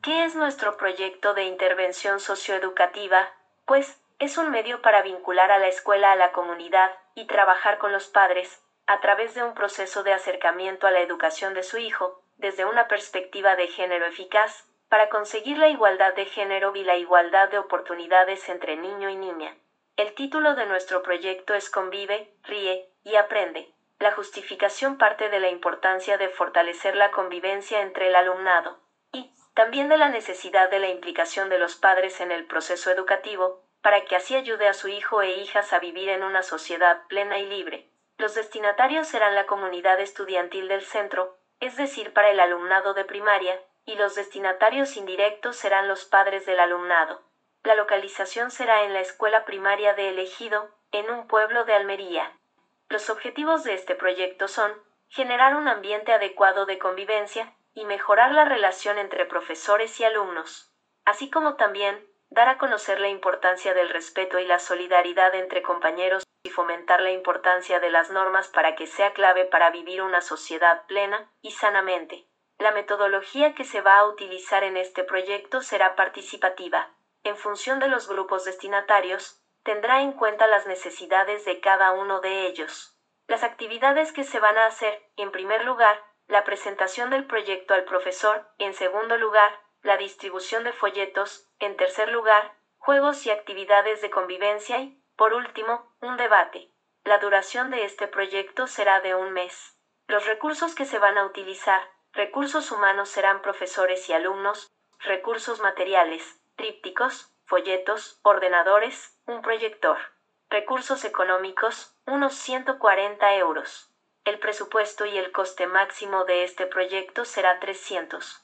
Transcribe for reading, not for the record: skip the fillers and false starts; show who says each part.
Speaker 1: ¿Qué es nuestro proyecto de intervención socioeducativa? Pues, es un medio para vincular a la escuela a la comunidad y trabajar con los padres, a través de un proceso de acercamiento a la educación de su hijo, desde una perspectiva de género eficaz, para conseguir la igualdad de género y la igualdad de oportunidades entre niño y niña. El título de nuestro proyecto es Convive, ríe y aprende. La justificación parte de la importancia de fortalecer la convivencia entre el alumnado, y también de la necesidad de la implicación de los padres en el proceso educativo, para que así ayude a su hijo e hijas a vivir en una sociedad plena y libre. Los destinatarios serán la comunidad estudiantil del centro, es decir, para el alumnado de primaria, y los destinatarios indirectos serán los padres del alumnado. La localización será en la escuela primaria de El Ejido, en un pueblo de Almería. Los objetivos de este proyecto son generar un ambiente adecuado de convivencia y mejorar la relación entre profesores y alumnos, así como también dar a conocer la importancia del respeto y la solidaridad entre compañeros y fomentar la importancia de las normas para que sea clave para vivir una sociedad plena y sanamente. La metodología que se va a utilizar en este proyecto será participativa. En función de los grupos destinatarios, tendrá en cuenta las necesidades de cada uno de ellos. Las actividades que se van a hacer, en primer lugar, la presentación del proyecto al profesor, en segundo lugar, la distribución de folletos, en tercer lugar, juegos y actividades de convivencia y, por último, un debate. La duración de este proyecto será de un mes. Los recursos que se van a utilizar: recursos humanos serán profesores y alumnos, recursos materiales, trípticos, folletos, ordenadores, un proyector. Recursos económicos, unos 140 euros. El presupuesto y el coste máximo de este proyecto será 300.